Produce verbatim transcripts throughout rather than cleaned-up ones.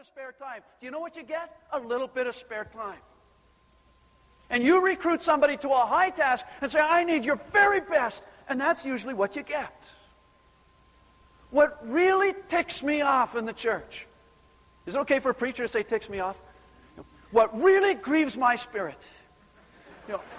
spare time. Do you know what you get? A little bit of spare time. And you recruit somebody to a high task and say, I need your very best. And that's usually what you get. What really ticks me off in the church, is it okay for a preacher to say ticks me off? What really grieves my spirit, you know,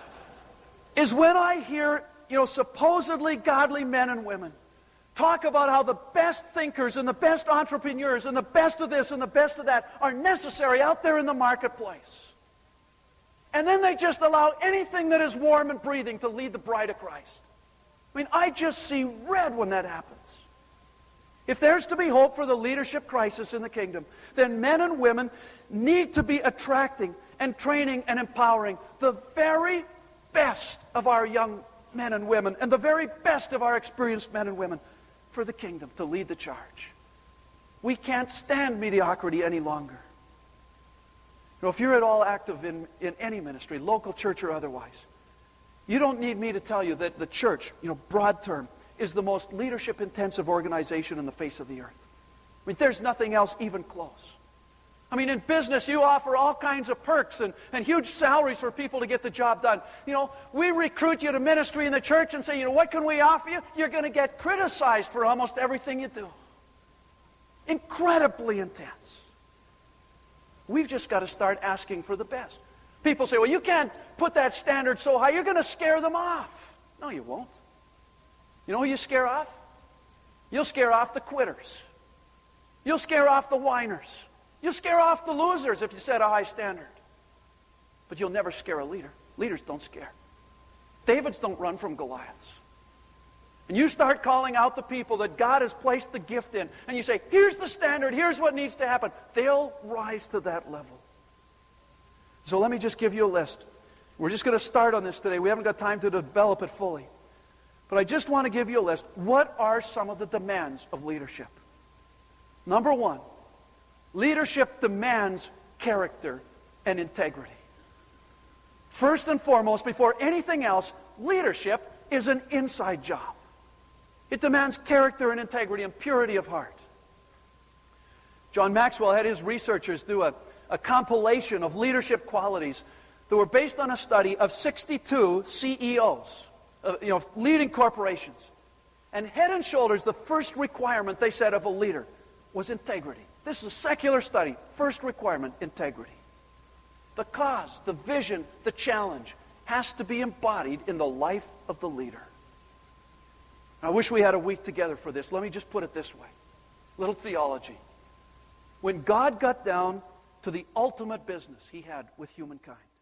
is when I hear, you know, supposedly godly men and women talk about how the best thinkers and the best entrepreneurs and the best of this and the best of that are necessary out there in the marketplace. And then they just allow anything that is warm and breathing to lead the bride of Christ. I mean, I just see red when that happens. If there's to be hope for the leadership crisis in the kingdom, then men and women need to be attracting and training and empowering the very best of our young men and women and the very best of our experienced men and women for the kingdom to lead the charge. We can't stand mediocrity any longer. You know, if you're at all active in, in any ministry, local church or otherwise, you don't need me to tell you that the church, you know, broad term, is the most leadership-intensive organization on the face of the earth. I mean, there's nothing else even close. I mean, in business, you offer all kinds of perks and, and huge salaries for people to get the job done. You know, we recruit you to ministry in the church and say, you know, what can we offer you? You're going to get criticized for almost everything you do. Incredibly intense. We've just got to start asking for the best. People say, well, you can't put that standard so high. You're going to scare them off. No, you won't. You know who you scare off? You'll scare off the quitters. You'll scare off the whiners. You'll scare off the losers if you set a high standard. But you'll never scare a leader. Leaders don't scare. Davids don't run from Goliaths. And you start calling out the people that God has placed the gift in, and you say, here's the standard, here's what needs to happen. They'll rise to that level. So let me just give you a list. We're just going to start on this today. We haven't got time to develop it fully. But I just want to give you a list. What are some of the demands of leadership? Number one, leadership demands character and integrity. First and foremost, before anything else, leadership is an inside job. It demands character and integrity and purity of heart. John Maxwell had his researchers do a, a compilation of leadership qualities that were based on a study of sixty-two C E Os. Uh, you know, leading corporations. And head and shoulders, the first requirement, they said, of a leader was integrity. This is a secular study. First requirement, integrity. The cause, the vision, the challenge has to be embodied in the life of the leader. I wish we had a week together for this. Let me just put it this way. Little theology. When God got down to the ultimate business he had with humankind,